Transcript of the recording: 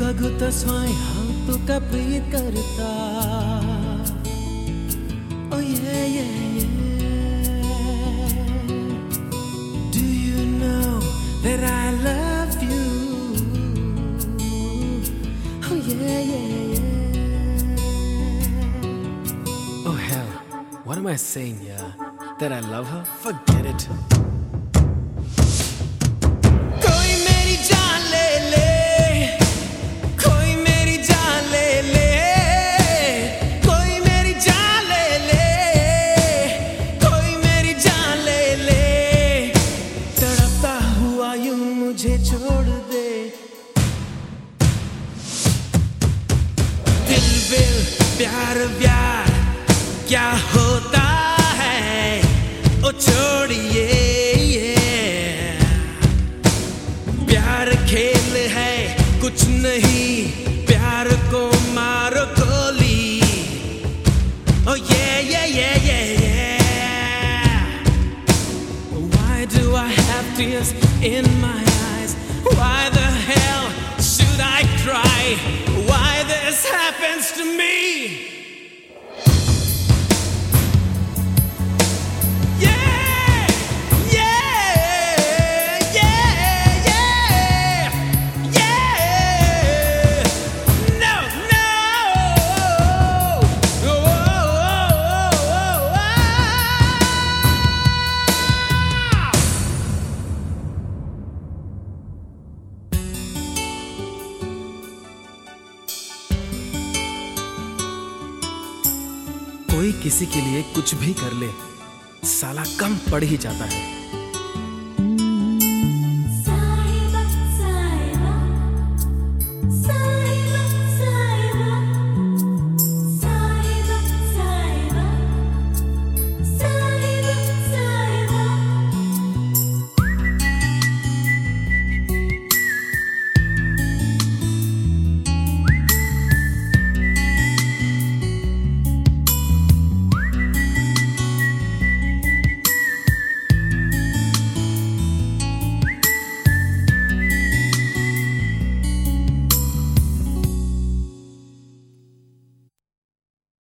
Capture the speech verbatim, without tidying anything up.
बघू तसवाय हांव तुका प्रीत करता. Oh yeah, yeah, yeah. Do you know that I love you? Oh yeah, yeah, yeah. Oh hell, what am I saying here? That I love her? Forget it. कोई मेरी जान ले ले, कोई मेरी जान ले ले, कोई मेरी जान ले ले, कोई मेरी जान ले ले. तड़पता हुआ यूं मुझे छोड़ दे. दिल विल प्यार व्यार क्या होता है ओ छोड़िए. प्यार खेल है कुछ नहीं, प्यार को मारो गोली. Oh yeah, yeah, yeah, yeah, yeah. Why do I have tears in my eyes? Why the hell should I cry? Why this happens to me? कोई किसी के लिए कुछ भी कर ले, साला कम पड़ ही जाता है.